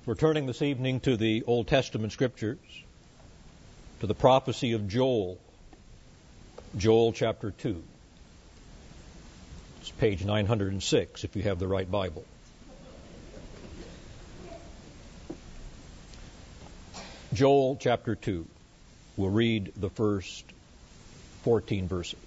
We're turning this evening to the Old Testament Scriptures, to the prophecy of Joel, Joel chapter 2. It's page 906 if you have the right Bible. Joel chapter 2. We'll read the first 14 verses.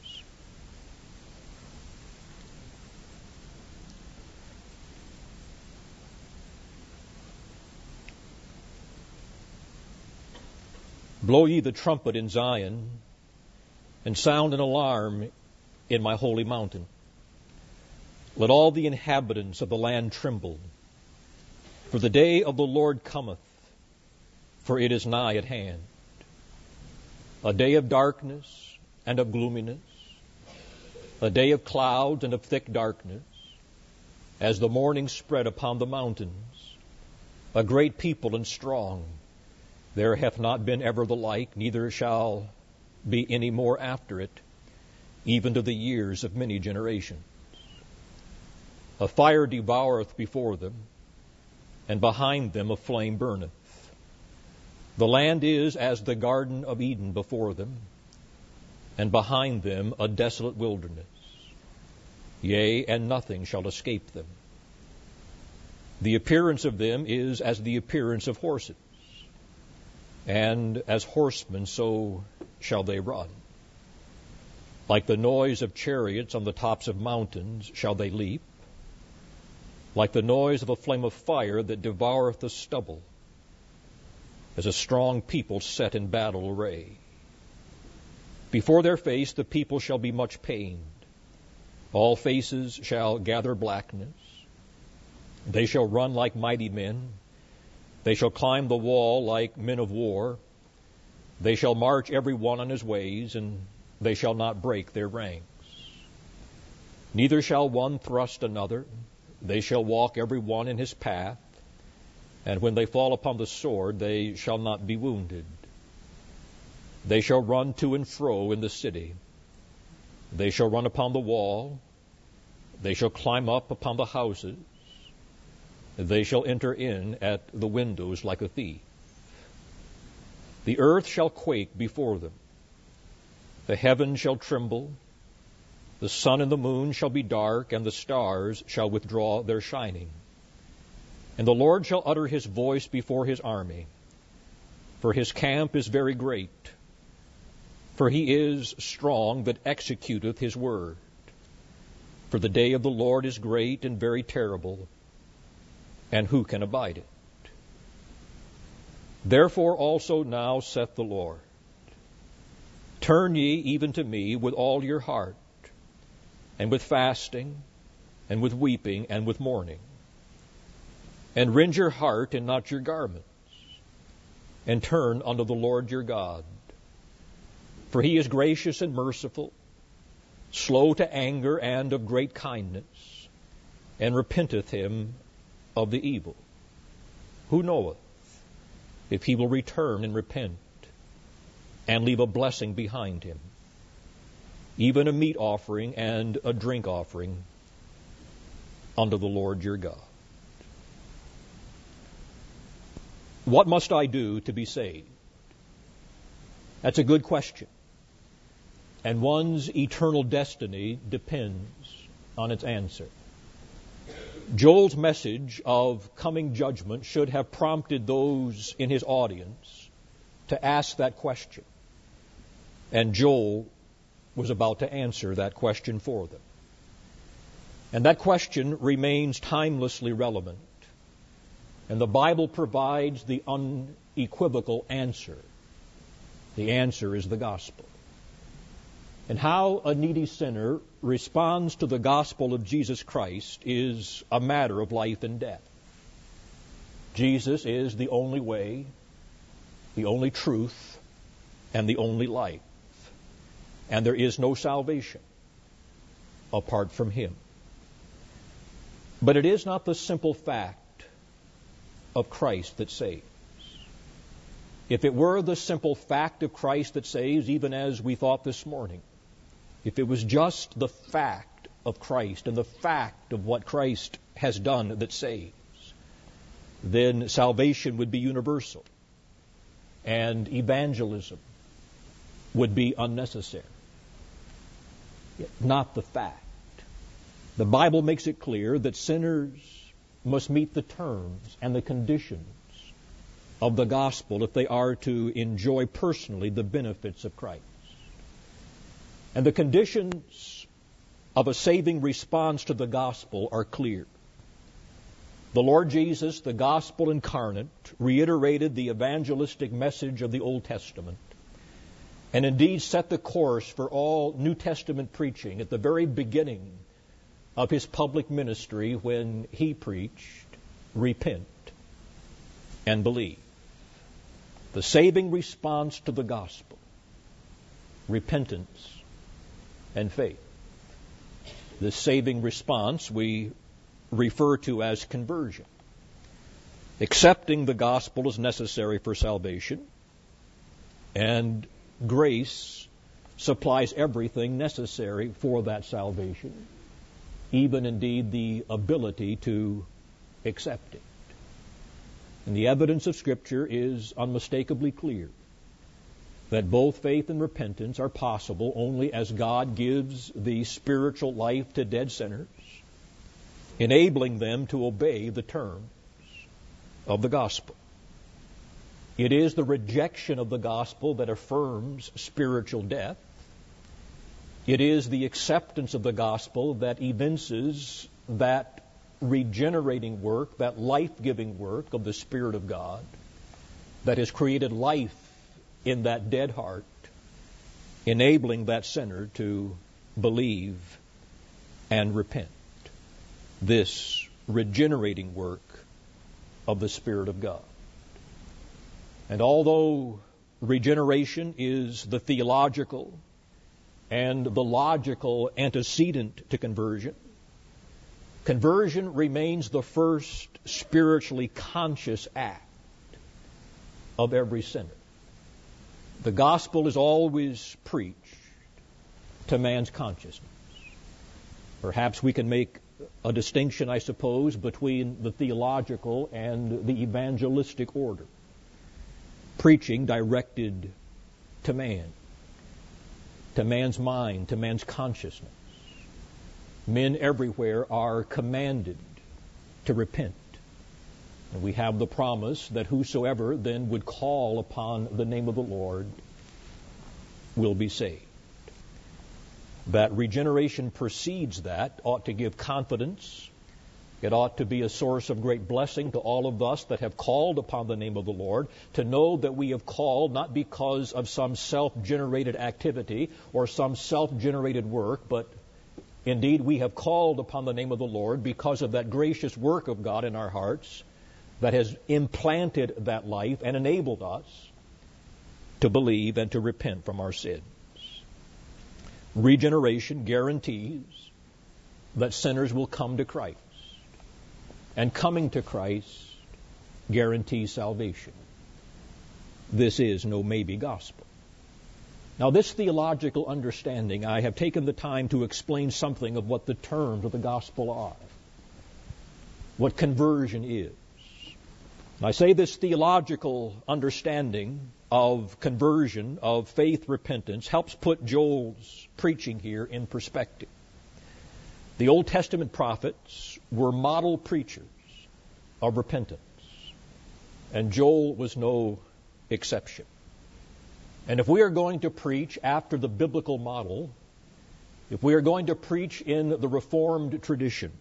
Blow ye the trumpet in Zion, and sound an alarm in my holy mountain. Let all the inhabitants of the land tremble, for the day of the Lord cometh, for it is nigh at hand. A day of darkness and of gloominess, a day of clouds and of thick darkness, as the morning spread upon the mountains, a great people and strong. There hath not been ever the like, neither shall be any more after it, even to the years of many generations. A fire devoureth before them, and behind them a flame burneth. The land is as the Garden of Eden before them, and behind them a desolate wilderness. Yea, and nothing shall escape them. The appearance of them is as the appearance of horses, and as horsemen so shall they run. Like the noise of chariots on the tops of mountains shall they leap, like the noise of a flame of fire that devoureth the stubble, as a strong people set in battle array. Before their face the people shall be much pained. All faces shall gather blackness. They shall run like mighty men. They shall climb the wall like men of war. They shall march every one on his ways, and they shall not break their ranks. Neither shall one thrust another. They shall walk every one in his path. And when they fall upon the sword, they shall not be wounded. They shall run to and fro in the city. They shall run upon the wall. They shall climb up upon the houses. They shall enter in at the windows like a thief. The earth shall quake before them. The heavens shall tremble. The sun and the moon shall be dark, and the stars shall withdraw their shining. And the Lord shall utter his voice before his army, for his camp is very great. For he is strong that executeth his word. For the day of the Lord is great and very terrible, and who can abide it? Therefore also now saith the Lord, turn ye even to me with all your heart, and with fasting, and with weeping, and with mourning. And rend your heart and not your garments, and turn unto the Lord your God. For he is gracious and merciful, slow to anger, and of great kindness, and repenteth him of the evil. Who knoweth if he will return and repent, and leave a blessing behind him, even a meat offering and a drink offering unto the Lord your God? What must I do to be saved? That's a good question. And one's eternal destiny depends on its answer. Joel's message of coming judgment should have prompted those in his audience to ask that question. And Joel was about to answer that question for them. And that question remains timelessly relevant. And the Bible provides the unequivocal answer. The answer is the gospel. And how a needy sinner responds to the gospel of Jesus Christ is a matter of life and death. Jesus is the only way, the only truth, and the only life. And there is no salvation apart from him. But it is not the simple fact of Christ that saves. If it were the simple fact of Christ that saves, even as we thought this morning, if it was just the fact of Christ and the fact of what Christ has done that saves, then salvation would be universal, and evangelism would be unnecessary. Yet not the fact. The Bible makes it clear that sinners must meet the terms and the conditions of the gospel if they are to enjoy personally the benefits of Christ. And the conditions of a saving response to the gospel are clear. The Lord Jesus, the gospel incarnate, reiterated the evangelistic message of the Old Testament, and indeed set the course for all New Testament preaching at the very beginning of his public ministry when he preached, "Repent and believe." The saving response to the gospel, repentance and faith. This saving response we refer to as conversion. Accepting the gospel is necessary for salvation, and grace supplies everything necessary for that salvation, even indeed the ability to accept it. And the evidence of Scripture is unmistakably clear that both faith and repentance are possible only as God gives the spiritual life to dead sinners, enabling them to obey the terms of the gospel. It is the rejection of the gospel that affirms spiritual death. It is the acceptance of the gospel that evinces that regenerating work, that life-giving work of the Spirit of God that has created life in that dead heart, enabling that sinner to believe and repent. This regenerating work of the Spirit of God. And although regeneration is the theological and the logical antecedent to conversion, conversion remains the first spiritually conscious act of every sinner. The gospel is always preached to man's consciousness. Perhaps we can make a distinction, I suppose, between the theological and the evangelistic order. Preaching directed to man, to man's mind, to man's consciousness. Men everywhere are commanded to repent. And we have the promise that whosoever then would call upon the name of the Lord will be saved. That regeneration precedes that ought to give confidence. It ought to be a source of great blessing to all of us that have called upon the name of the Lord, to know that we have called not because of some self-generated activity or some self-generated work, but indeed we have called upon the name of the Lord because of that gracious work of God in our hearts that has implanted that life and enabled us to believe and to repent from our sins. Regeneration guarantees that sinners will come to Christ. And coming to Christ guarantees salvation. This is no maybe gospel. Now, this theological understanding, I have taken the time to explain something of what the terms of the gospel are, what conversion is. I say this theological understanding of conversion, of faith repentance, helps put Joel's preaching here in perspective. The Old Testament prophets were model preachers of repentance, and Joel was no exception. And if we are going to preach after the biblical model, if we are going to preach in the Reformed tradition,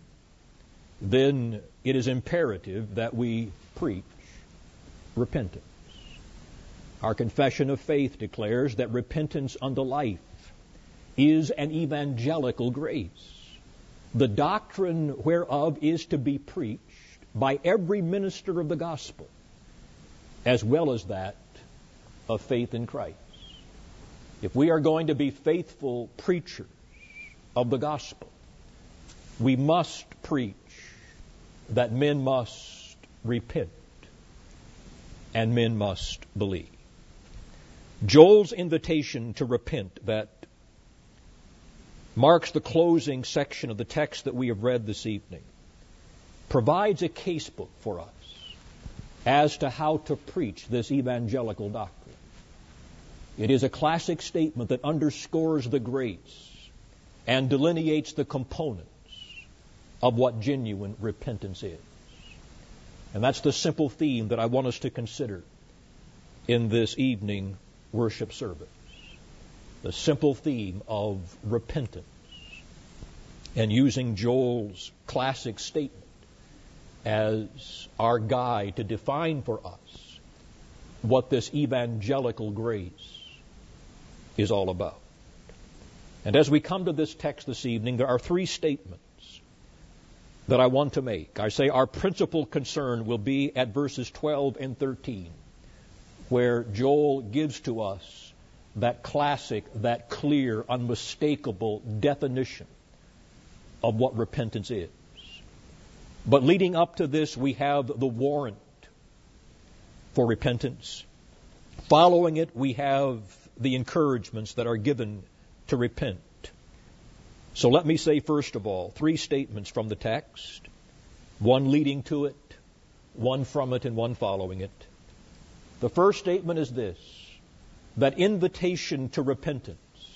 then it is imperative that we preach repentance. Our confession of faith declares that repentance unto life is an evangelical grace, the doctrine whereof is to be preached by every minister of the gospel, as well as that of faith in Christ. If we are going to be faithful preachers of the gospel, we must preach that men must repent and men must believe. Joel's invitation to repent that marks the closing section of the text that we have read this evening provides a casebook for us as to how to preach this evangelical doctrine. It is a classic statement that underscores the grace and delineates the components of what genuine repentance is. And that's the simple theme that I want us to consider in this evening worship service. The simple theme of repentance. And using Joel's classic statement as our guide to define for us what this evangelical grace is all about. And as we come to this text this evening, there are three statements that I want to make. I say our principal concern will be at verses 12 and 13, where Joel gives to us that classic, that clear, unmistakable definition of what repentance is. But leading up to this, we have the warrant for repentance. Following it, we have the encouragements that are given to repent. So let me say, first of all, three statements from the text, one leading to it, one from it, and one following it. The first statement is this, that invitation to repentance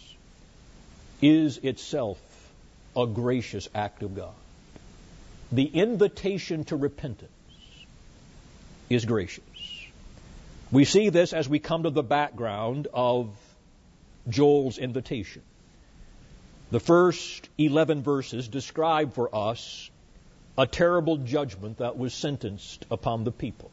is itself a gracious act of God. The invitation to repentance is gracious. We see this as we come to the background of Joel's invitation. The first 11 verses describe for us a terrible judgment that was sentenced upon the people.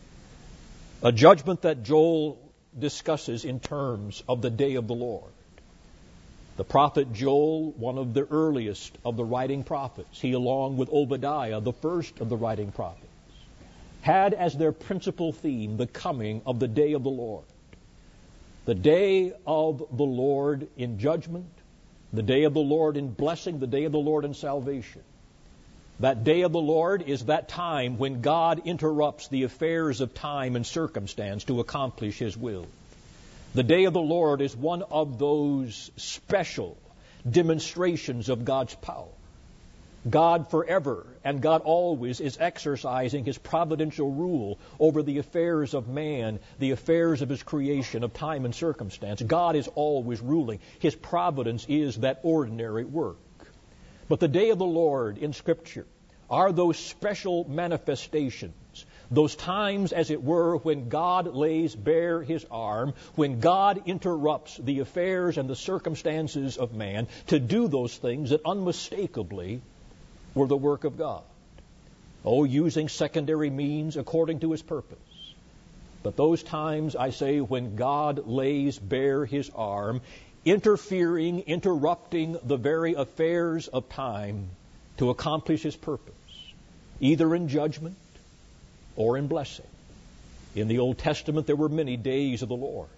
A judgment that Joel discusses in terms of the day of the Lord. The prophet Joel, one of the earliest of the writing prophets, he along with Obadiah, the first of the writing prophets, had as their principal theme the coming of the day of the Lord. The day of the Lord in judgment, the day of the Lord in blessing, the day of the Lord in salvation. That day of the Lord is that time when God interrupts the affairs of time and circumstance to accomplish His will. The day of the Lord is one of those special demonstrations of God's power. God forever and God always is exercising His providential rule over the affairs of man, the affairs of His creation, of time and circumstance. God is always ruling. His providence is that ordinary work. But the day of the Lord in Scripture are those special manifestations, those times, as it were, when God lays bare His arm, when God interrupts the affairs and the circumstances of man to do those things that unmistakably were the work of God. Oh, using secondary means according to His purpose. But those times, I say, when God lays bare His arm, interfering, interrupting the very affairs of time to accomplish His purpose, either in judgment or in blessing. In the Old Testament, there were many days of the Lord.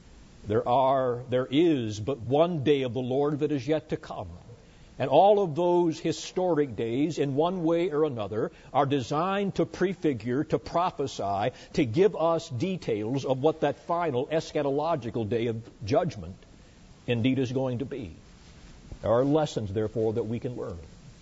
There is but one day of the Lord that is yet to come. And all of those historic days, in one way or another, are designed to prefigure, to prophesy, to give us details of what that final eschatological day of judgment indeed is going to be. There are lessons, therefore, that we can learn.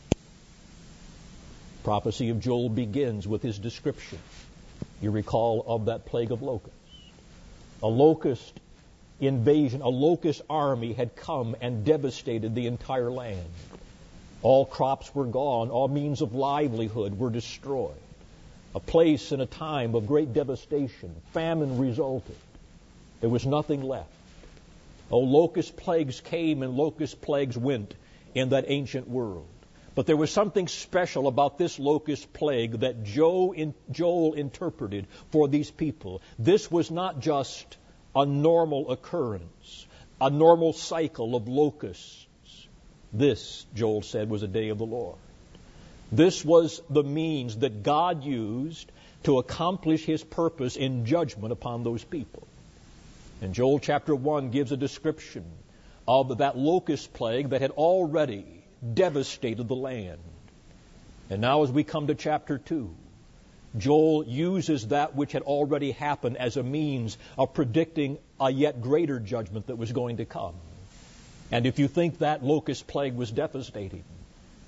Prophecy of Joel begins with his description, you recall, of that plague of locusts. A locust invasion, a locust army had come and devastated the entire land. All crops were gone, all means of livelihood were destroyed. A place and a time of great devastation, famine resulted. There was nothing left. Oh, locust plagues came and locust plagues went in that ancient world. But there was something special about this locust plague that Joel interpreted for these people. This was not just a normal occurrence, a normal cycle of locusts. This, Joel said, was a day of the Lord. This was the means that God used to accomplish His purpose in judgment upon those people. And Joel chapter 1 gives a description of that locust plague that had already devastated the land. And now as we come to chapter 2, Joel uses that which had already happened as a means of predicting a yet greater judgment that was going to come. And if you think that locust plague was devastating,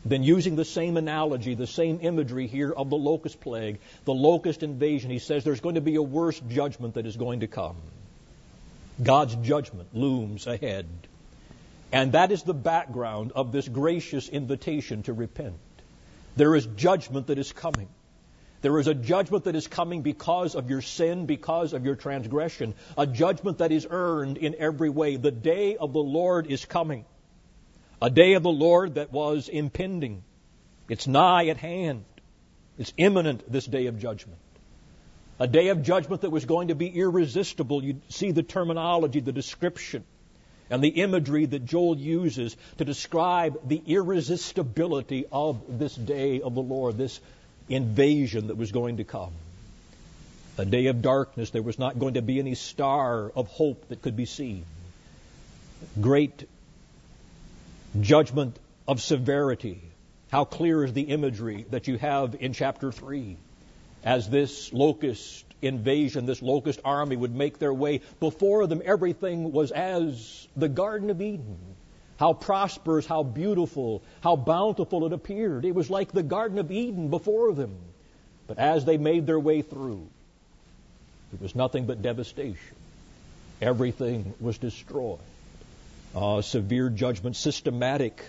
Then using the same analogy, the same imagery here of the locust plague, the locust invasion, he says there's going to be a worse judgment that is going to come. God's judgment looms ahead. And that is the background of this gracious invitation to repent. There is judgment that is coming. There is a judgment that is coming because of your sin, because of your transgression. A judgment that is earned in every way. The day of the Lord is coming. A day of the Lord that was impending. It's nigh at hand. It's imminent, this day of judgment. A day of judgment that was going to be irresistible. You see the terminology, the description, and the imagery that Joel uses to describe the irresistibility of this day of the Lord, this invasion that was going to come. A day of darkness. There was not going to be any star of hope that could be seen. Great judgment of severity. How clear is the imagery that you have in chapter 3 as this locust invasion, this locust army would make their way. Before them, everything was as the Garden of Eden. How prosperous, how beautiful, how bountiful it appeared. It was like the Garden of Eden before them. But as they made their way through, it was nothing but devastation. Everything was destroyed. Severe judgment, systematic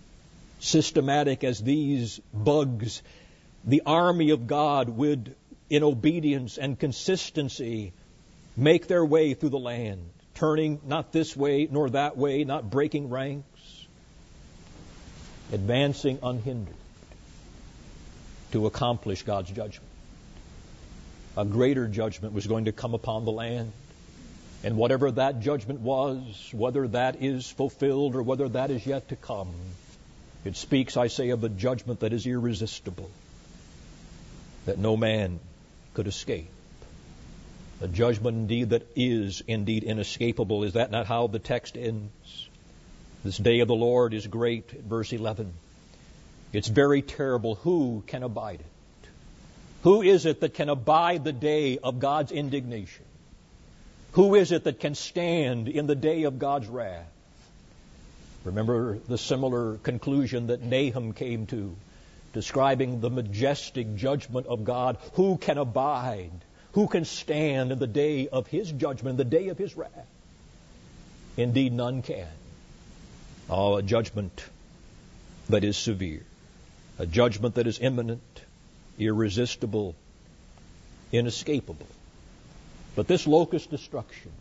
as these bugs, the army of God would, in obedience and consistency, make their way through the land, turning not this way nor that way, not breaking ranks, advancing unhindered to accomplish God's judgment. A greater judgment was going to come upon the land. And whatever that judgment was, whether that is fulfilled or whether that is yet to come, it speaks, I say, of a judgment that is irresistible, that no man could escape. A judgment indeed that is indeed inescapable. Is that not how the text ends? This day of the Lord is great, verse 11. It's very terrible. Who can abide it? Who is it that can abide the day of God's indignation? Who is it that can stand in the day of God's wrath? Remember the similar conclusion that Nahum came to, describing the majestic judgment of God. Who can abide? Who can stand in the day of His judgment, the day of His wrath? Indeed, none can. A judgment that is severe. A judgment that is imminent, irresistible, inescapable. But this locust destruction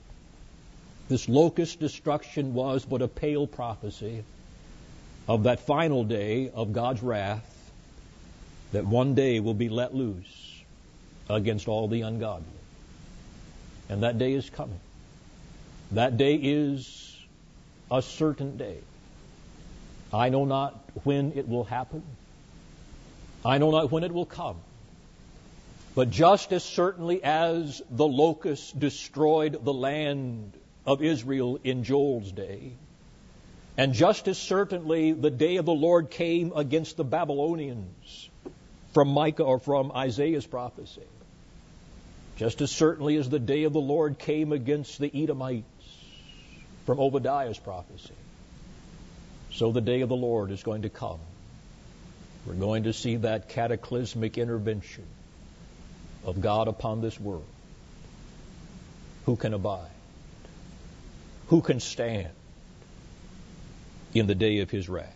was but a pale prophecy of that final day of God's wrath that one day will be let loose against all the ungodly. And that day is coming. That day is a certain day. I know not when it will happen. I know not when it will come. But just as certainly as the locusts destroyed the land of Israel in Joel's day, and just as certainly the day of the Lord came against the Babylonians from Micah or from Isaiah's prophecy, just as certainly as the day of the Lord came against the Edomites from Obadiah's prophecy, so the day of the Lord is going to come. We're going to see that cataclysmic intervention of God upon this world. Who can abide? Who can stand in the day of His wrath?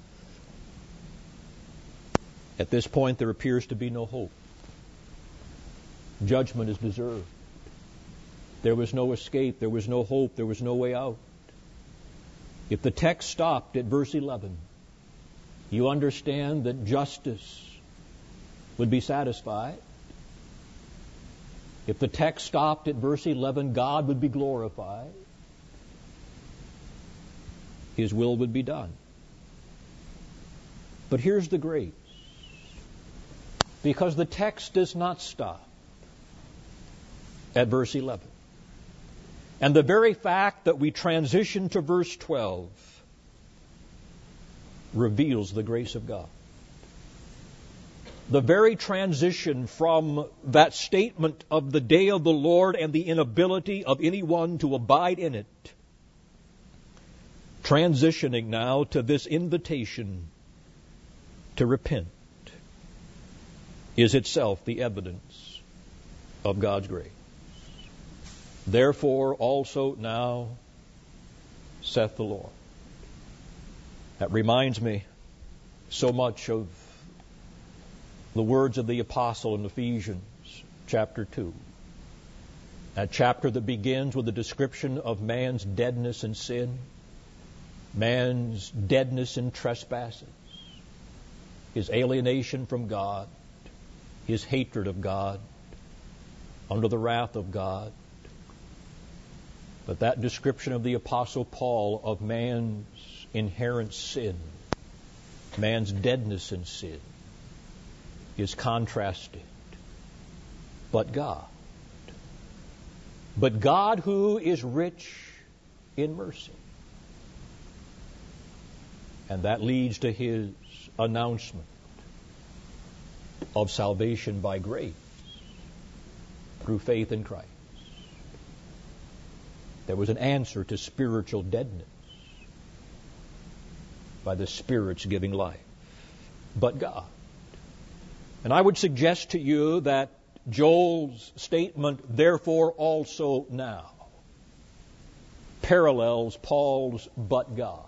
At this point, there appears to be no hope. Judgment is deserved. There was no escape. There was no hope. There was no way out. If the text stopped at verse 11, you understand that justice would be satisfied. If the text stopped at verse 11, God would be glorified. His will would be done. But here's the grace. Because the text does not stop at verse 11. And the very fact that we transition to verse 12 reveals the grace of God. The very transition from that statement of the day of the Lord and the inability of anyone to abide in it, transitioning now to this invitation to repent is itself the evidence of God's grace. Therefore also now, saith the Lord. That reminds me so much of the words of the apostle in Ephesians chapter 2. That chapter that begins with a description of man's deadness in sin, man's deadness in trespasses, his alienation from God, his hatred of God, under the wrath of God. But that description of the Apostle Paul of man's inherent sin, man's deadness in sin, is contrasted. But God who is rich in mercy. And that leads to his announcement of salvation by grace through faith in Christ. There was an answer to spiritual deadness by the Spirit's giving life. But God. And I would suggest to you that Joel's statement, therefore also now, parallels Paul's but God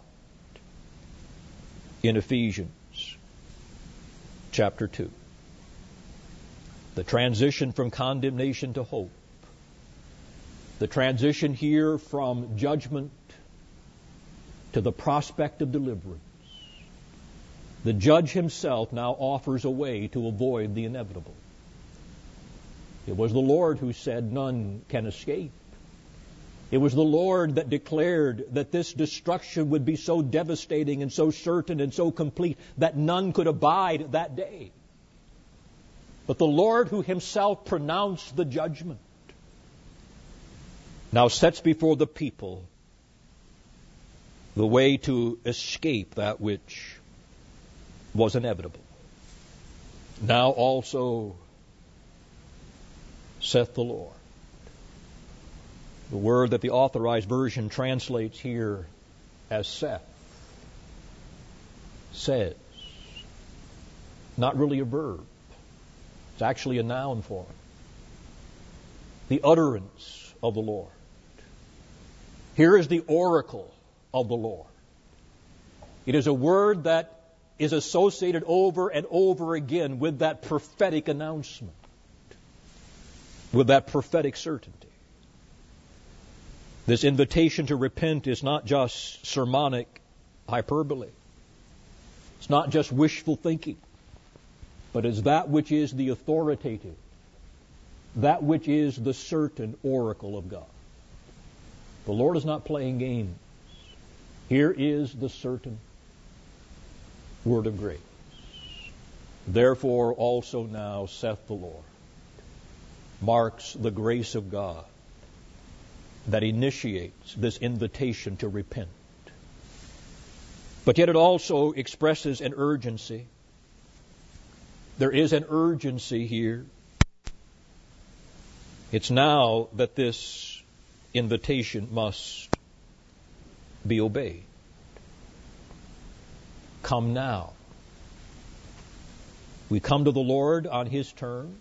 in Ephesians chapter 2. The transition from condemnation to hope. The transition here from judgment to the prospect of deliverance. The judge himself now offers a way to avoid the inevitable. It was the Lord who said none can escape. It was the Lord that declared that this destruction would be so devastating and so certain and so complete that none could abide that day. But the Lord who himself pronounced the judgment now sets before the people the way to escape that which was inevitable. Now also, saith the Lord. The word that the Authorized Version translates here as saith, says. Not really a verb. It's actually a noun form. The utterance of the Lord. Here is the oracle of the Lord. It is a word that is associated over and over again with that prophetic announcement, with that prophetic certainty. This invitation to repent is not just sermonic hyperbole. It's not just wishful thinking, but is that which is the authoritative, that which is the certain oracle of God. The Lord is not playing games. Here is the certain word of grace. Therefore also now, saith the Lord, marks the grace of God that initiates this invitation to repent. But yet it also expresses an urgency. There is an urgency here. It's now that this invitation must be obeyed. Come now. We come to the Lord on His terms.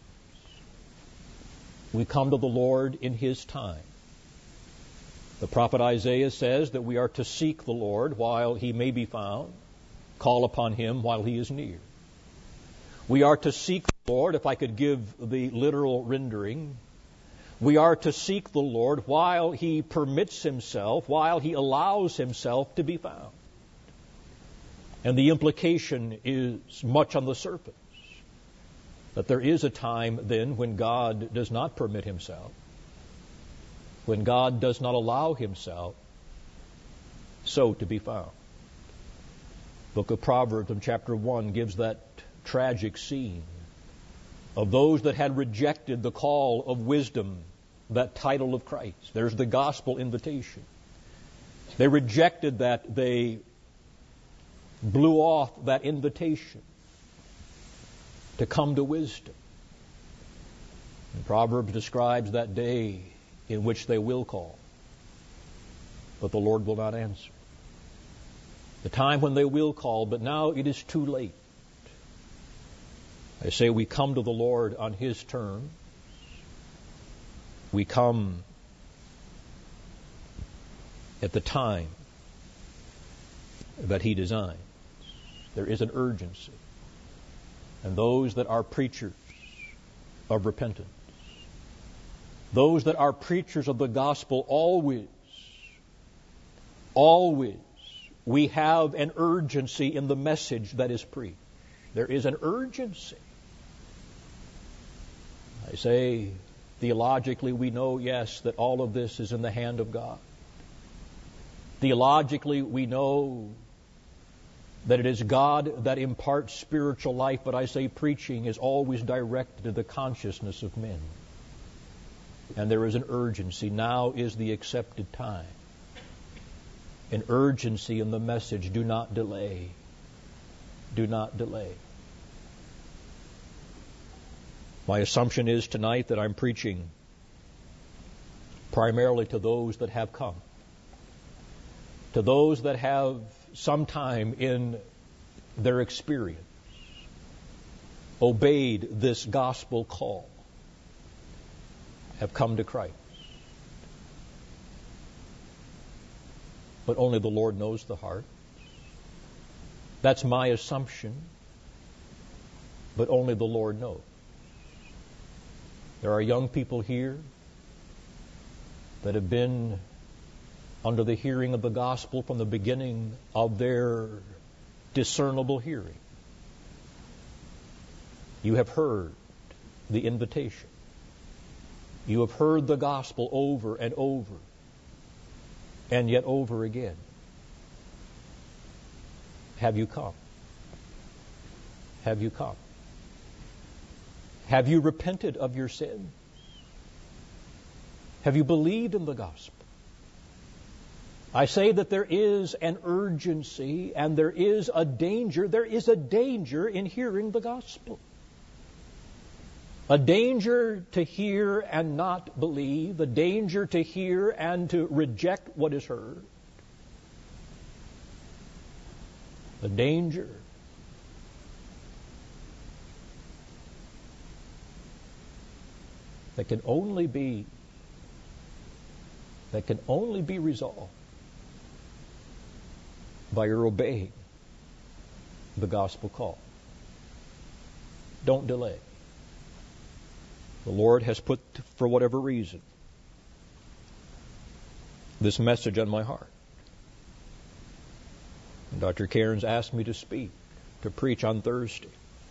We come to the Lord in His time. The prophet Isaiah says that we are to seek the Lord while He may be found, call upon Him while He is near. We are to seek the Lord, if I could give the literal rendering, we are to seek the Lord while He permits Himself, while He allows Himself to be found. And the implication is much on the surface, that there is a time then when God does not permit Himself, when God does not allow Himself so to be found. Book of Proverbs in chapter 1 gives that tragic scene of those that had rejected the call of wisdom, that title of Christ. There's the gospel invitation. They rejected that. They blew off that invitation to come to wisdom. And Proverbs describes that day in which they will call, but the Lord will not answer. The time when they will call, but now it is too late. I say we come to the Lord on His terms. We come at the time that He designs. There is an urgency. And those that are preachers of repentance, those that are preachers of the gospel, always, we have an urgency in the message that is preached. There is an urgency. I say, theologically, we know, yes, that all of this is in the hand of God. Theologically, we know that it is God that imparts spiritual life, but I say preaching is always directed to the consciousness of men. And there is an urgency. Now is the accepted time. An urgency in the message. Do not delay. Do not delay. My assumption is tonight that I'm preaching primarily to those that have come. To those that have sometime in their experience obeyed this gospel call, have come to Christ. But only the Lord knows the heart. That's my assumption. But only the Lord knows. There are young people here that have been under the hearing of the gospel from the beginning of their discernible hearing. You have heard the invitation. You have heard the gospel over and over, and yet over again. Have you come? Have you come? Have you repented of your sin? Have you believed in the gospel? I say that there is an urgency and there is a danger. There is a danger in hearing the gospel. A danger to hear and not believe. A danger to hear and to reject what is heard. A danger that can only be resolved by your obeying the gospel call. Don't delay. The Lord has put, for whatever reason, this message on my heart. And Dr. Cairns asked me to speak, to preach on Thursday.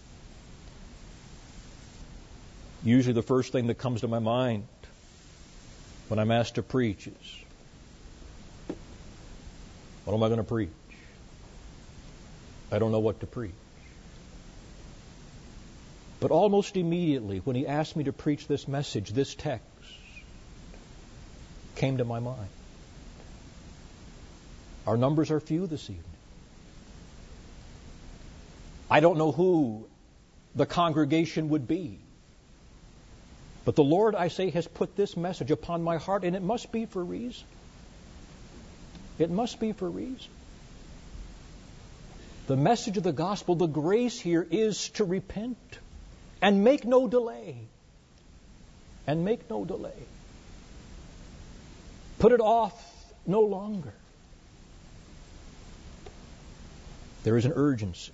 Usually the first thing that comes to my mind when I'm asked to preach is, what am I going to preach? I don't know what to preach. But almost immediately, when he asked me to preach this message, this text came to my mind. Our numbers are few this evening. I don't know who the congregation would be. But the Lord, I say, has put this message upon my heart, and it must be for a reason. It must be for a reason. The message of the gospel, the grace here is to repent and make no delay. And make no delay. Put it off no longer. There is an urgency.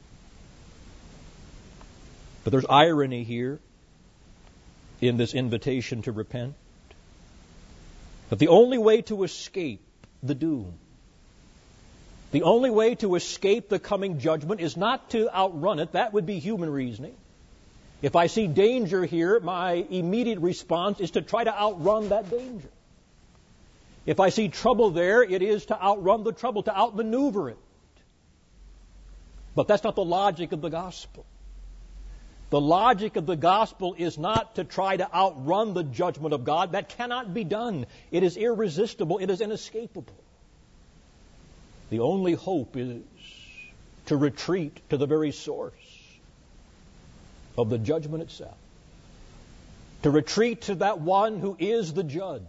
But there's irony here in this invitation to repent. But the only way to escape the doom, the only way to escape the coming judgment is not to outrun it. That would be human reasoning. If I see danger here, my immediate response is to try to outrun that danger. If I see trouble there, it is to outrun the trouble, to outmaneuver it. But that's not the logic of the gospel. The logic of the gospel is not to try to outrun the judgment of God. That cannot be done. It is irresistible. It is inescapable. The only hope is to retreat to the very source of the judgment itself. To retreat to that one who is the judge.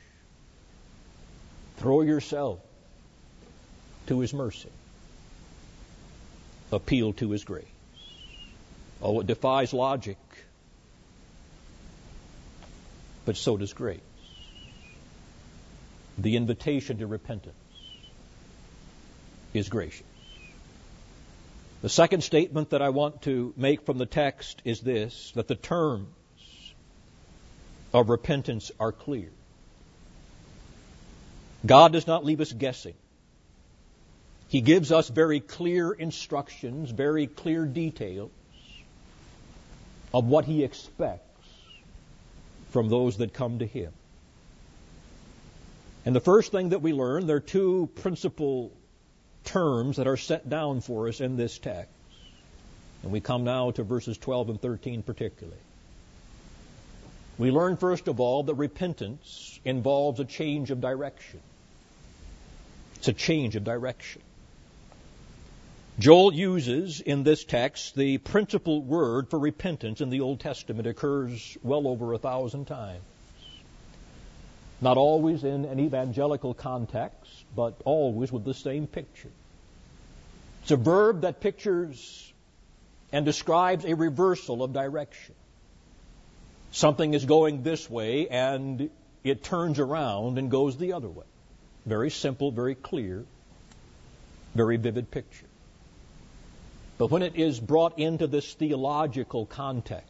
Throw yourself to His mercy. Appeal to His grace. Oh, it defies logic. But so does grace. The invitation to repentance is gracious. The second statement that I want to make from the text is this, that the terms of repentance are clear. God does not leave us guessing. He gives us very clear instructions, very clear details of what He expects from those that come to Him. And the first thing that we learn, there are two principal terms that are set down for us in this text. And we come now to verses 12 and 13 particularly. We learn, first of all, that repentance involves a change of direction. It's a change of direction. Joel uses in this text the principal word for repentance in the Old Testament. It occurs well over 1,000 times. Not always in an evangelical context, but always with the same picture. It's a verb that pictures and describes a reversal of direction. Something is going this way and it turns around and goes the other way. Very simple, very clear, very vivid picture. But when it is brought into this theological context,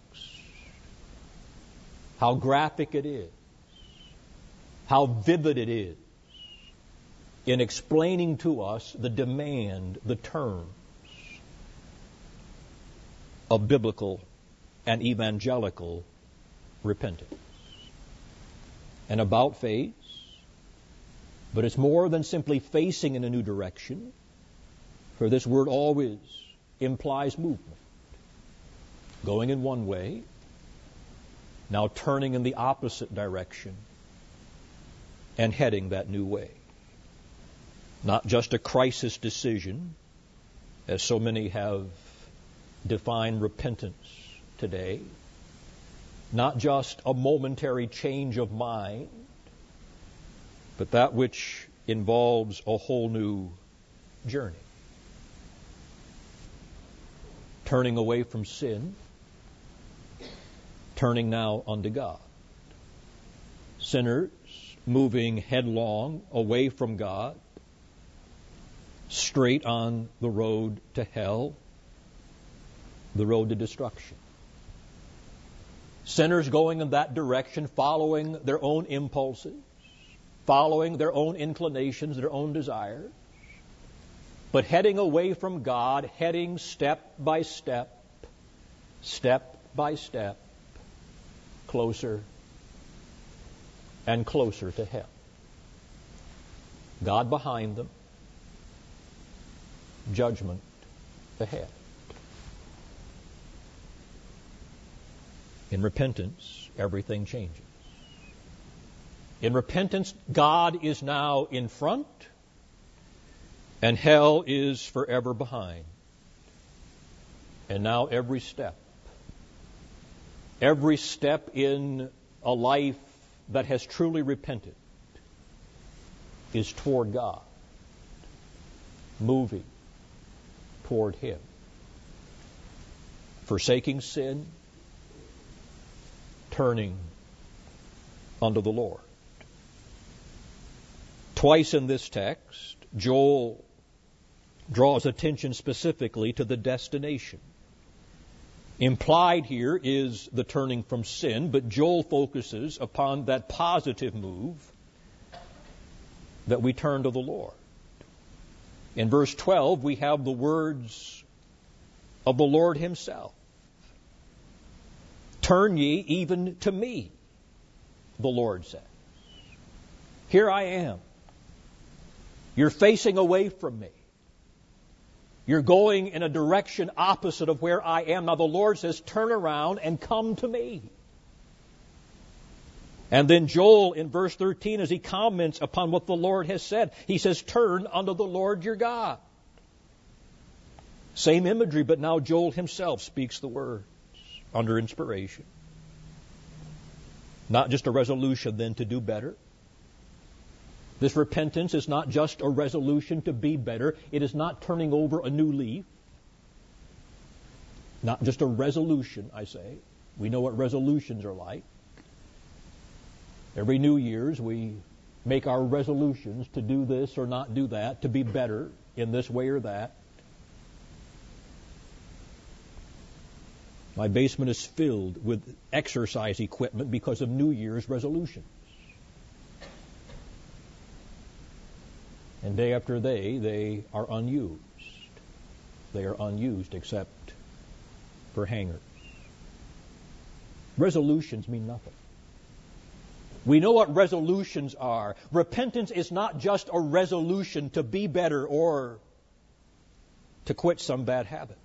how graphic it is, how vivid it is in explaining to us the demand, the terms of biblical and evangelical repentance. And about face, but it's more than simply facing in a new direction, for this word always implies movement. Going in one way, now turning in the opposite direction, and heading that new way. Not just a crisis decision, as so many have defined repentance today. Not just a momentary change of mind, but that which involves a whole new journey. Turning away from sin, turning now unto God. Sinners moving headlong away from God, straight on the road to hell, the road to destruction. Sinners going in that direction, following their own impulses, following their own inclinations, their own desires, but heading away from God, heading step by step, closer and closer to hell. God behind them, judgment ahead. In repentance, everything changes. In repentance, God is now in front, and hell is forever behind. And now every step in a life that has truly repented is toward God, moving toward Him, forsaking sin, turning unto the Lord. Twice in this text, Joel draws attention specifically to the destination. Implied here is the turning from sin, but Joel focuses upon that positive move that we turn to the Lord. In verse 12, we have the words of the Lord Himself. Turn ye even to me, the Lord says. Here I am. You're facing away from me. You're going in a direction opposite of where I am. Now the Lord says, turn around and come to me. And then Joel in verse 13, as he comments upon what the Lord has said, he says, turn unto the Lord your God. Same imagery, but now Joel himself speaks the words under inspiration. Not just a resolution then to do better. This repentance is not just a resolution to be better. It is not turning over a new leaf. Not just a resolution, I say. We know what resolutions are like. Every New Year's, we make our resolutions to do this or not do that, to be better in this way or that. My basement is filled with exercise equipment because of New Year's resolutions. And day after day, they are unused. They are unused except for hangers. Resolutions mean nothing. We know what resolutions are. Repentance is not just a resolution to be better or to quit some bad habit.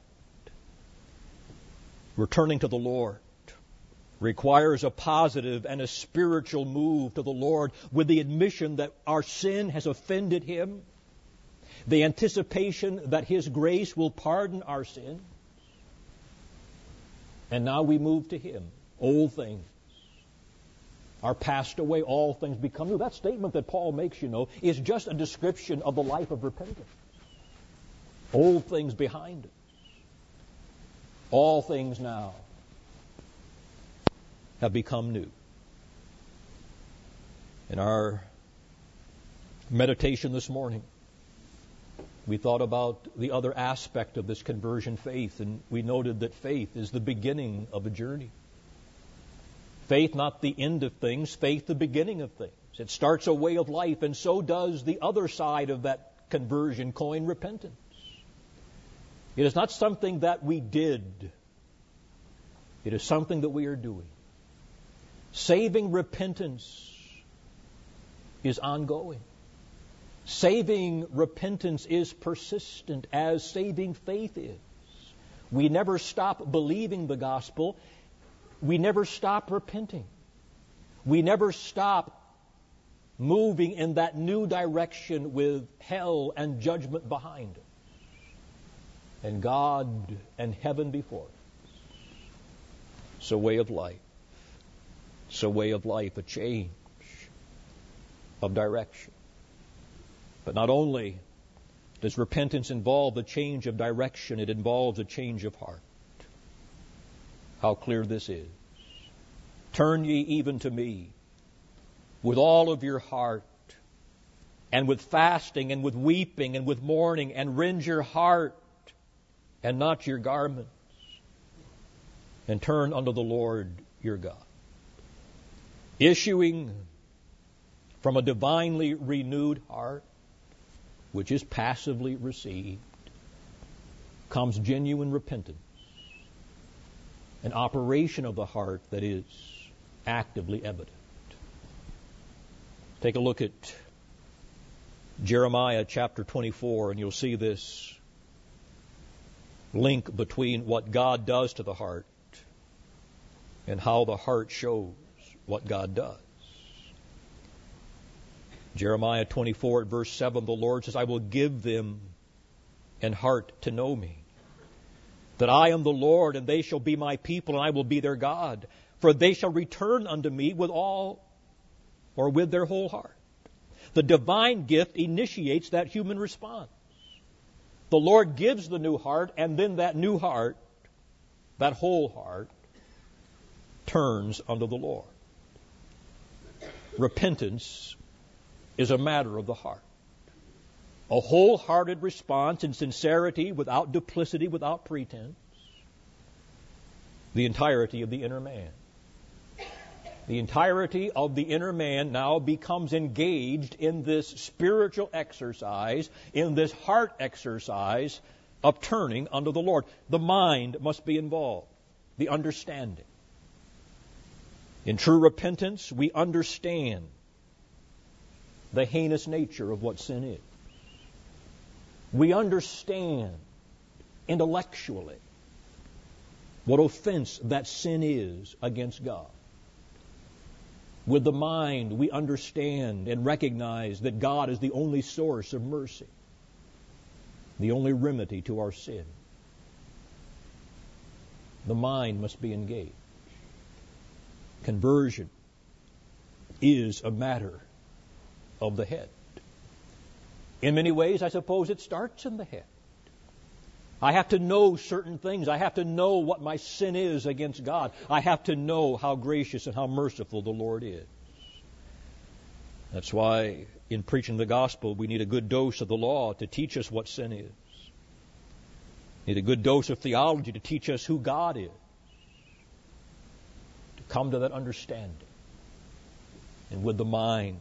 Returning to the Lord requires a positive and a spiritual move to the Lord with the admission that our sin has offended Him, the anticipation that His grace will pardon our sin, and now we move to Him. Old things are passed away, all things become new. That statement that Paul makes, is just a description of the life of repentance. Old things behind us. All things now have become new. In our meditation this morning, we thought about the other aspect of this conversion faith, and we noted that faith is the beginning of a journey. Faith not the end of things, faith the beginning of things. It starts a way of life, and so does the other side of that conversion coin, repentance. It is not something that we did. It is something that we are doing. Saving repentance is ongoing. Saving repentance is persistent, as saving faith is. We never stop believing the gospel. We never stop repenting. We never stop moving in that new direction with hell and judgment behind us, and God and heaven before us. It's a way of life. It's a way of life, a change of direction. But not only does repentance involve a change of direction, it involves a change of heart. How clear this is. Turn ye even to me with all of your heart, and with fasting, and with weeping, and with mourning, and rend your heart and not your garments, and turn unto the Lord your God. Issuing from a divinely renewed heart, which is passively received, comes genuine repentance, an operation of the heart that is actively evident. Take a look at Jeremiah chapter 24, and you'll see this link between what God does to the heart and how the heart shows what God does. Jeremiah 24 at verse 7, the Lord says, I will give them an heart to know me, that I am the Lord, and they shall be my people, and I will be their God. For they shall return unto me with all, or with their whole heart. The divine gift initiates that human response. The Lord gives the new heart, and then that new heart, that whole heart, turns unto the Lord. Repentance is a matter of the heart. A wholehearted response in sincerity, without duplicity, without pretense. The entirety of the inner man. The entirety of the inner man now becomes engaged in this spiritual exercise, in this heart exercise of turning unto the Lord. The mind must be involved, the understanding. In true repentance, we understand the heinous nature of what sin is. We understand intellectually what offense that sin is against God. With the mind, we understand and recognize that God is the only source of mercy, the only remedy to our sin. The mind must be engaged. Conversion is a matter of the head. In many ways, I suppose it starts in the head. I have to know certain things. I have to know what my sin is against God. I have to know how gracious and how merciful the Lord is. That's why in preaching the gospel, we need a good dose of the law to teach us what sin is. We need a good dose of theology to teach us who God is. To come to that understanding. And with the mind,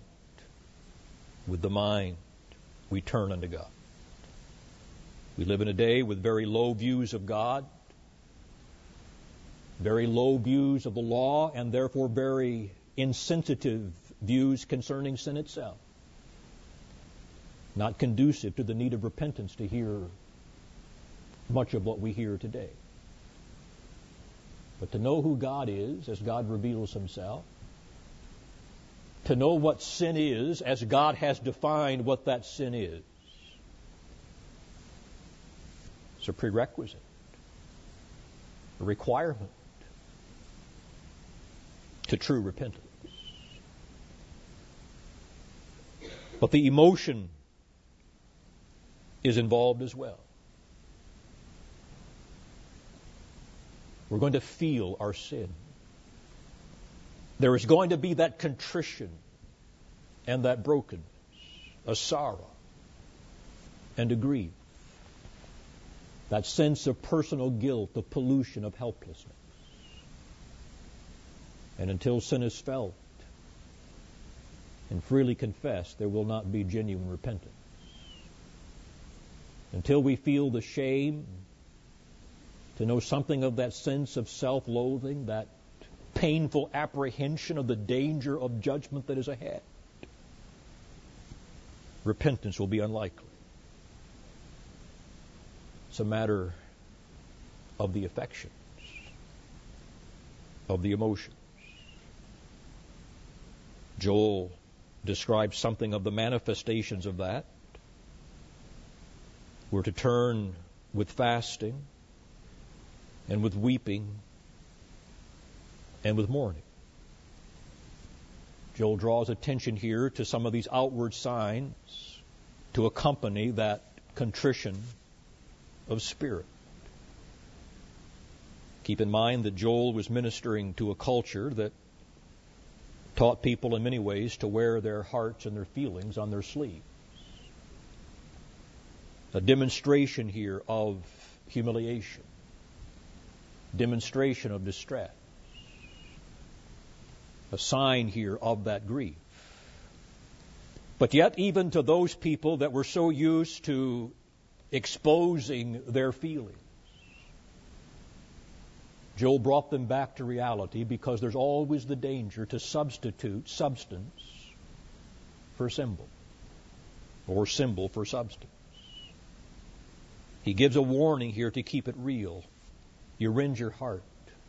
we turn unto God. We live in a day with very low views of God, very low views of the law, and therefore very insensitive views concerning sin itself. Not conducive to the need of repentance to hear much of what we hear today. But to know who God is, as God reveals Himself, to know what sin is, as God has defined what that sin is, it's a prerequisite, a requirement to true repentance. But the emotion is involved as well. We're going to feel our sin. There is going to be that contrition and that brokenness, a sorrow and a grief, that sense of personal guilt, of pollution, of helplessness. And until sin is felt and freely confessed, there will not be genuine repentance. Until we feel the shame, to know something of that sense of self-loathing, that painful apprehension of the danger of judgment that is ahead, repentance will be unlikely. It's a matter of the affections, of the emotions. Joel describes something of the manifestations of that. We're to turn with fasting and with weeping and with mourning. Joel draws attention here to some of these outward signs to accompany that contrition of spirit. Keep in mind that Joel was ministering to a culture that taught people in many ways to wear their hearts and their feelings on their sleeves. A demonstration here of humiliation, demonstration of distress, a sign here of that grief. But yet, even to those people that were so used to exposing their feelings, Joel brought them back to reality, because there's always the danger to substitute substance for symbol, or symbol for substance. He gives a warning here to keep it real. You rend your heart.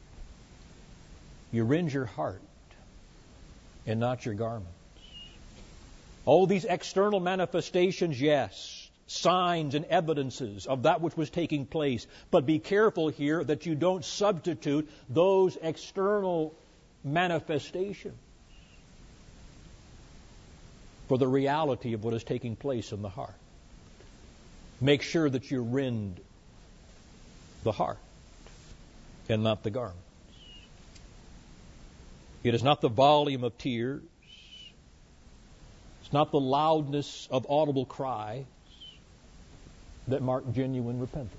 You rend your heart and not your garments. All these external manifestations, yes, signs and evidences of that which was taking place. But be careful here that you don't substitute those external manifestations for the reality of what is taking place in the heart. Make sure that you rend the heart and not the garments. It is not the volume of tears. It's not the loudness of audible cries that mark genuine repentance.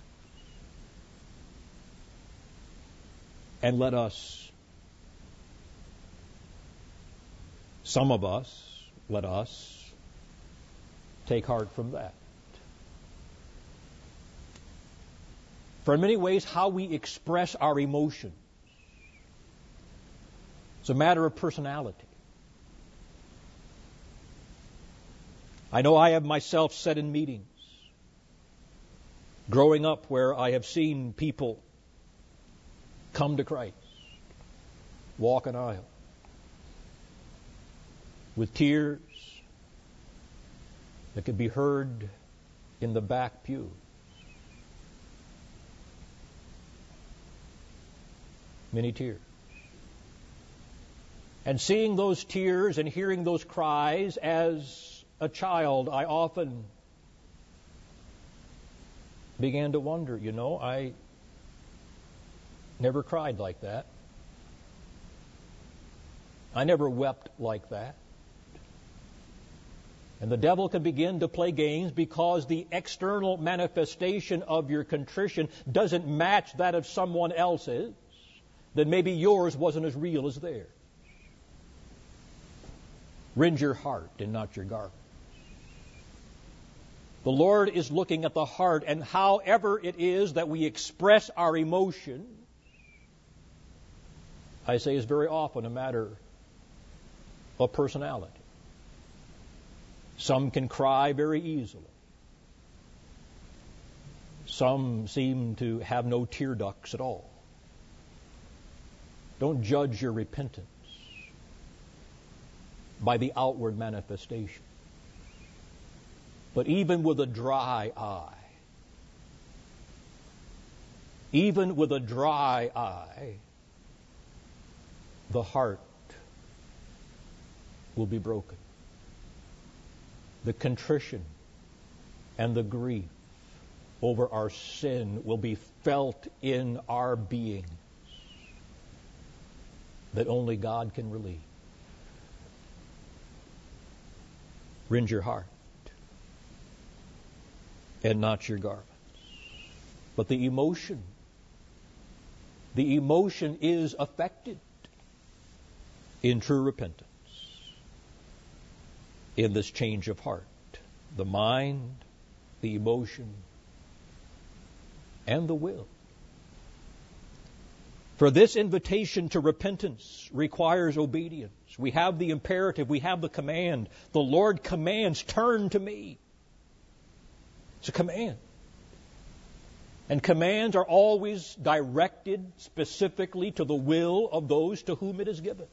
And let us, some of us, let us take heart from that. For in many ways, how we express our emotions, it's a matter of personality. I know I have myself said in meetings, growing up, where I have seen people come to Christ, walk an aisle, with tears that could be heard in the back pew. Many tears. And seeing those tears and hearing those cries, as a child, I often began to wonder, I never cried like that. I never wept like that. And the devil can begin to play games because the external manifestation of your contrition doesn't match that of someone else's. Then maybe yours wasn't as real as theirs. Rend your heart and not your garment. The Lord is looking at the heart, and however it is that we express our emotion, I say, is very often a matter of personality. Some can cry very easily. Some seem to have no tear ducts at all. Don't judge your repentance by the outward manifestation. But even with a dry eye, the heart will be broken. The contrition and the grief over our sin will be felt in our beings that only God can relieve. Rend your heart and not your garments. But the emotion is affected in true repentance, in this change of heart. The mind, the emotion, and the will. For this invitation to repentance requires obedience. We have the imperative, we have the command. The Lord commands, turn to me. It's a command. And commands are always directed specifically to the will of those to whom it is given.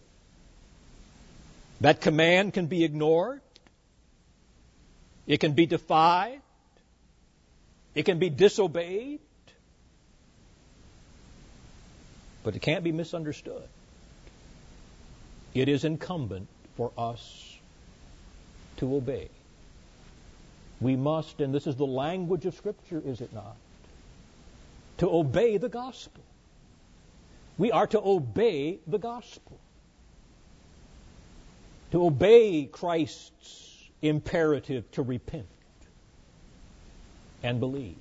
That command can be ignored. It can be defied. It can be disobeyed. But it can't be misunderstood. It is incumbent for us to obey. We must, and this is the language of Scripture, is it not? To obey the gospel. We are to obey the gospel. To obey Christ's imperative to repent and believe.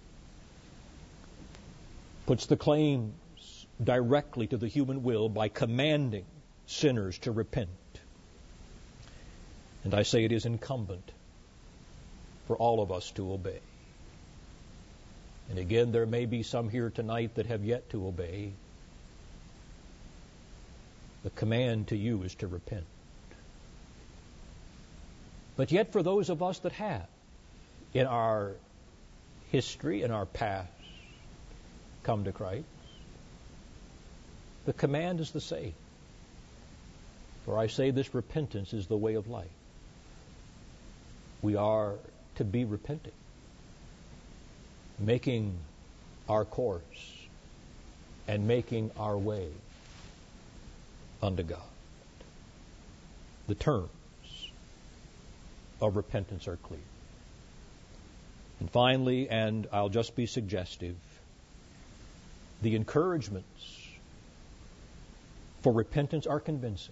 Puts the claims directly to the human will by commanding sinners to repent. And I say it is incumbent for all of us to obey. And again, there may be some here tonight that have yet to obey. The command to you is to repent. But yet for those of us that have, in our history, in our past, come to Christ, the command is the same. For I say this repentance is the way of life. We are to be repenting, making our course and making our way unto God. The terms of repentance are clear. And finally, and I'll just be suggestive, the encouragements for repentance are convincing.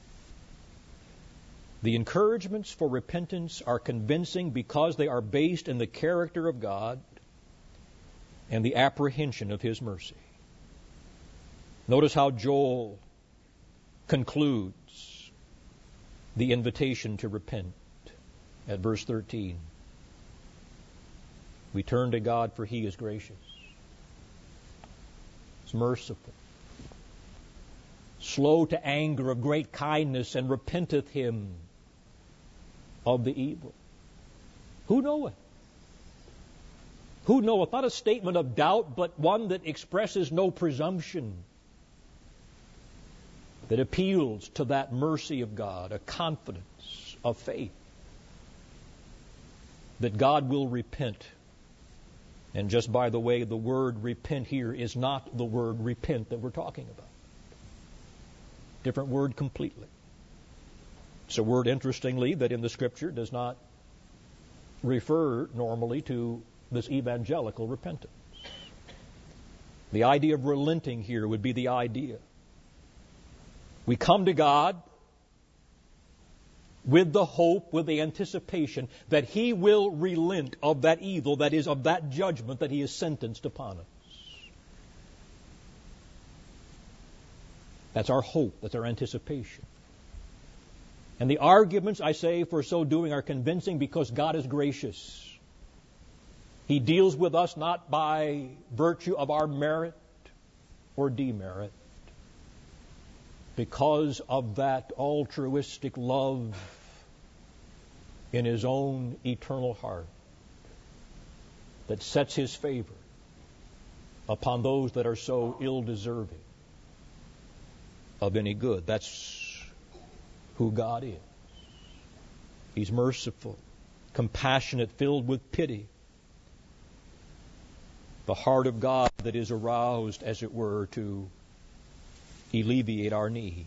The encouragements for repentance are convincing because they are based in the character of God and the apprehension of His mercy. Notice how Joel concludes the invitation to repent at verse 13. We turn to God, for He is gracious. He's merciful, slow to anger, of great kindness, and repenteth Him of the evil. Who knoweth? Who knoweth? Not a statement of doubt, but one that expresses no presumption, that appeals to that mercy of God, a confidence of faith that God will repent. And just by the way, the word repent here is not the word repent that we're talking about. Different word completely. It's a word, interestingly, that in the Scripture does not refer normally to this evangelical repentance. The idea of relenting here would be the idea. We come to God with the hope, with the anticipation that He will relent of that evil, that is, of that judgment that He has sentenced upon us. That's our hope, that's our anticipation. And the arguments, I say, for so doing are convincing because God is gracious. He deals with us not by virtue of our merit or demerit, because of that altruistic love in His own eternal heart that sets His favor upon those that are so ill-deserving of any good. That's who God is. He's merciful, compassionate, filled with pity. The heart of God that is aroused, as it were, to alleviate our need.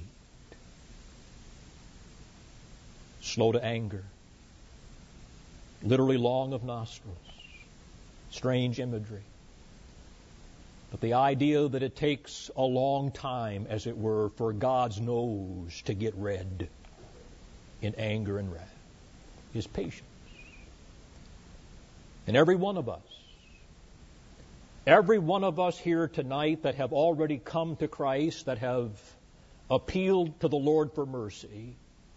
Slow to anger. Literally long of nostrils. Strange imagery. But the idea that it takes a long time, as it were, for God's nose to get red in anger and wrath. His patience. And every one of us here tonight that have already come to Christ, that have appealed to the Lord for mercy,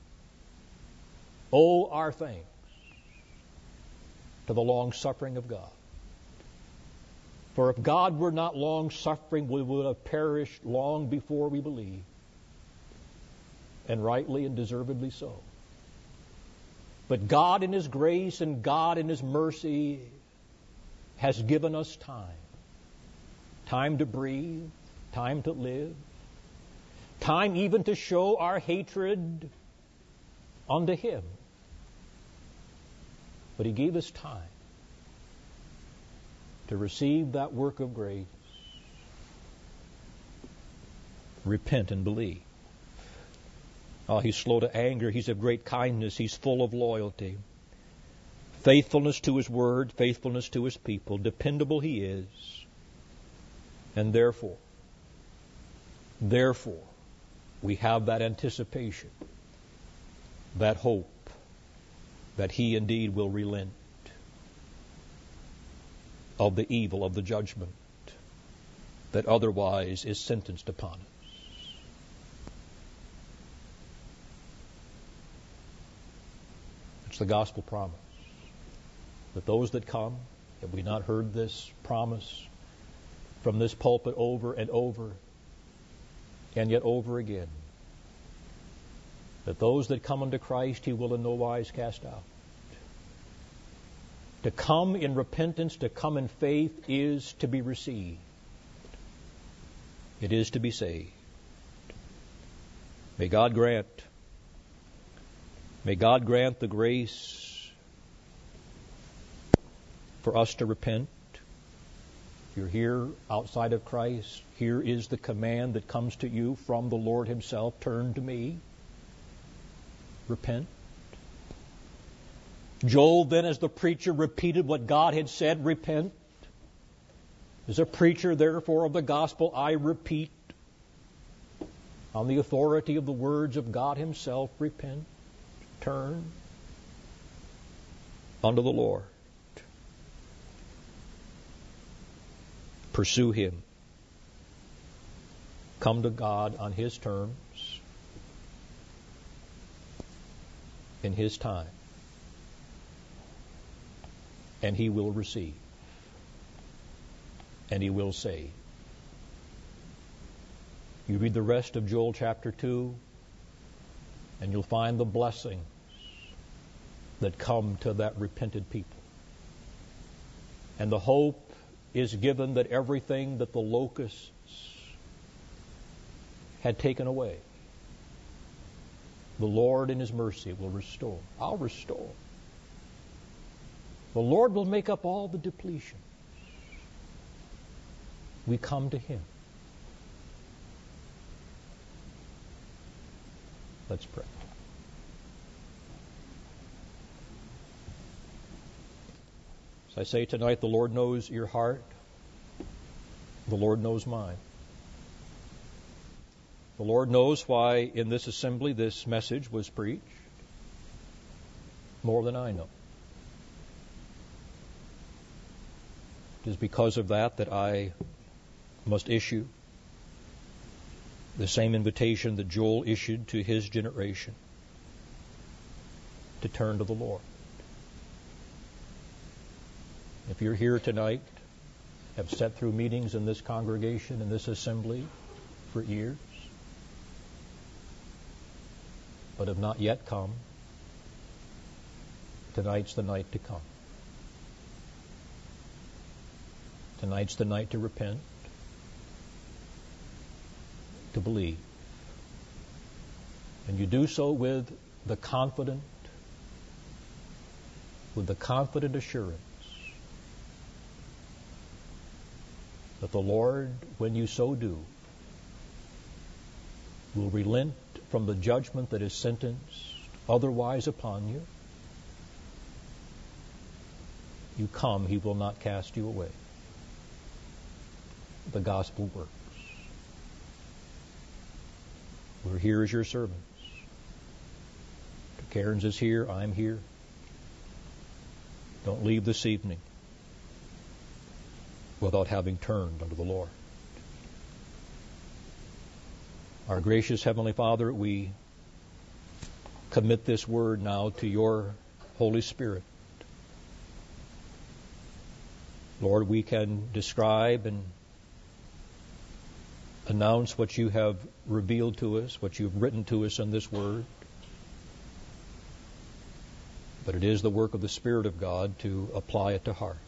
owe our thanks to the long-suffering of God. For if God were not long-suffering, we would have perished long before we believed. And rightly and deservedly so. But God in His grace and God in His mercy has given us time. Time to breathe, time to live, time even to show our hatred unto Him. But He gave us time to receive that work of grace, repent and believe. Oh, He's slow to anger. He's of great kindness. He's full of loyalty. Faithfulness to His word, faithfulness to His people. Dependable He is. And therefore, we have that anticipation, that hope, that He indeed will relent of the evil of the judgment that otherwise is sentenced upon us. It's the gospel promise that those that come, have we not heard this promise from this pulpit over and over and yet over again, that those that come unto Christ He will in no wise cast out. To come in repentance, to come in faith, is to be received. It is to be saved. May God grant the grace for us to repent. If you're here outside of Christ, here is the command that comes to you from the Lord Himself. Turn to me. Repent. Joel then, as the preacher, repeated what God had said, repent. As a preacher, therefore, of the gospel, I repeat, on the authority of the words of God Himself, repent, turn unto the Lord. Pursue Him. Come to God on His terms, in His time. And He will receive. And He will save. You read the rest of Joel chapter 2, and you'll find the blessings that come to that repented people. And the hope is given that everything that the locusts had taken away, the Lord in His mercy will restore. I'll restore. The Lord will make up all the depletion. We come to Him. Let's pray. As I say tonight, the Lord knows your heart. The Lord knows mine. The Lord knows why in this assembly this message was preached more than I know. It is because of that that I must issue the same invitation that Joel issued to his generation to turn to the Lord. If you're here tonight, have sat through meetings in this congregation, in this assembly for years, but have not yet come, tonight's the night to come. Tonight's the night to repent, to believe. And you do so with the confident assurance that the Lord, when you so do, will relent from the judgment that is sentenced otherwise upon you. You come, he will not cast you away. The gospel works. We're here as your servants. Cairns is here, I'm here. Don't leave this evening without having turned unto the Lord. Our gracious Heavenly Father, we commit this word now to your Holy Spirit. Lord, we can describe and announce what you have revealed to us, what you've written to us in this word. But it is the work of the Spirit of God to apply it to hearts.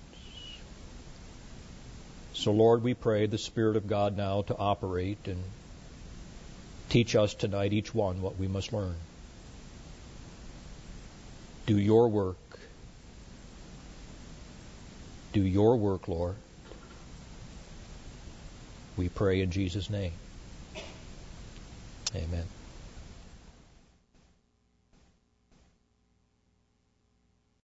So, Lord, we pray the Spirit of God now to operate and teach us tonight, each one, what we must learn. Do your work. Do your work, Lord. We pray in Jesus' name. Amen.